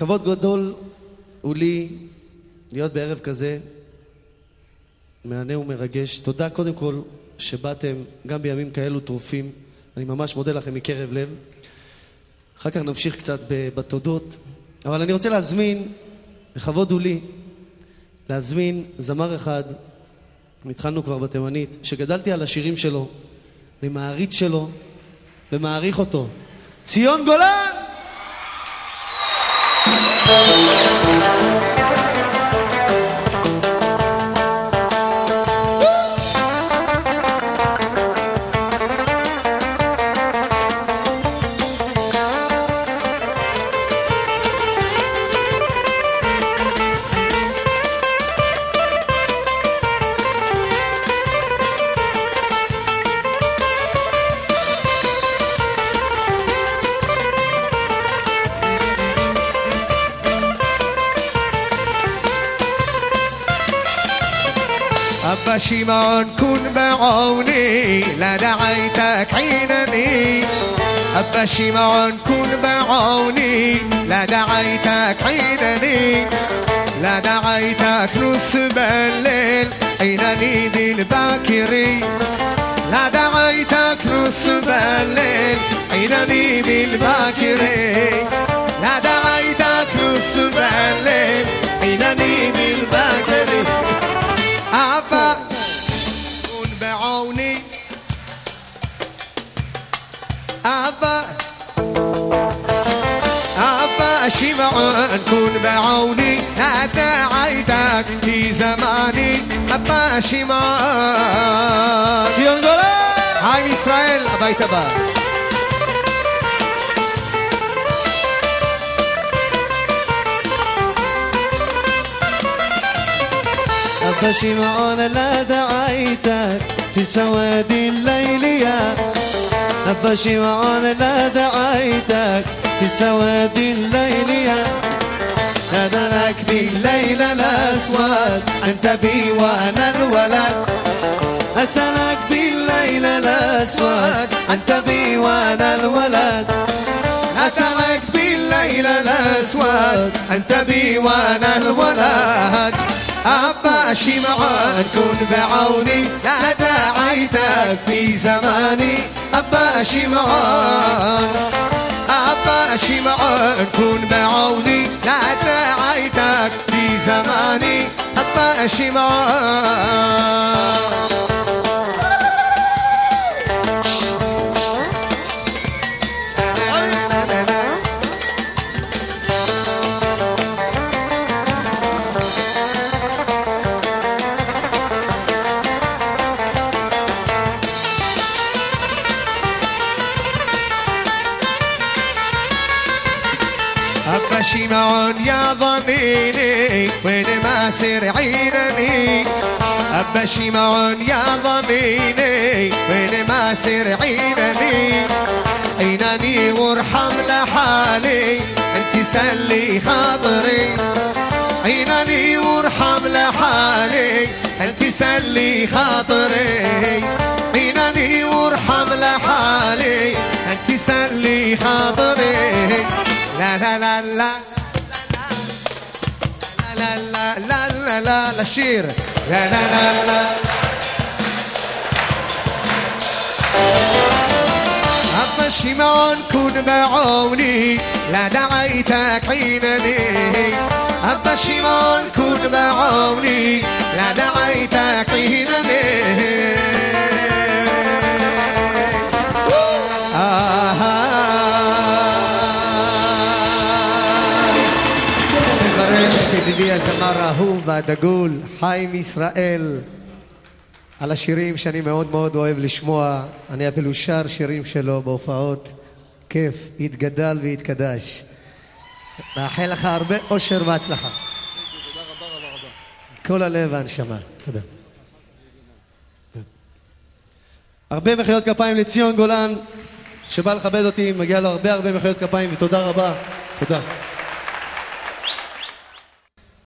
כבוד גדול הוא לי להיות בערב כזה מענה ומרגש. תודה קודם כל שבאתם גם בימים כאלו טרופים. אני ממש מודה לכם מקרב לב. אחר כך נמשיך קצת בתודות, אבל אני רוצה להזמין, לכבוד הוא לי להזמין זמר אחד, התחלנו כבר בתימנית, שגדלתי על השירים שלו, אני מעריץ שלו ומעריך אותו, ציון גולן. أبا شمعون كن بعوني لا دعيتك حينني أبا شمعون كن بعوني لا دعيتك حينني لا دعيتك نصب الليل حينني بالباكري لا دعيتك نصب الليل حينني بالباكري لا دعيتك نصب الليل حينني بالباكري أبا كن بعوني أبا شمعون كن بعوني لا دعيتك في زماني أبا شمعون ציון גולן. עם ישראל הבית הבא. أبا شمعون لا دعيتك في سواد الليل يا أبا شمعون لا دعيتك في سواد الليل يا نادلك بالليل الأسود أنت بي وأنا الولد أسألك بالليل الأسود أنت بي وأنا الولد أسألك بالليل الأسود أنت بي وأنا الولد أبا شمعون كن بعوني لا دعيتك في زماني أبا شمعون أبا شمعون كن بعوني لا دعيتك في زماني أبا شمعون أبا شمعون يا ضميني وين ما سر عينني أبا شمعون يا ضميني وين ما سر عينني عينني وارحم لحالي انت سلي خاطري عينني وارحم لحالي انت سلي خاطري عينني وارحم لحالي انت سلي خاطري لا لا لا لا لا لا لا لا لا الشير لا لا لا لا أبا شمعون كن بعوني لا دعيتك حينني أبا شمعون كن بعوني لا دعيتك حينني ידידי הזמר האהוב והדגול חיים ישראל על השירים שאני מאוד מאוד אוהב לשמוע. אני אפילו שר שירים שלו בהופעות. כיף, התגדל והתקדש. מאחל לך הרבה אושר והצלחה. תודה רבה רבה רבה. כל הלב והנשמה. תודה. הרבה מחיאות כפיים לציון גולן שבא לכבד אותי, מגיע לו הרבה מחיאות כפיים ותודה רבה. תודה.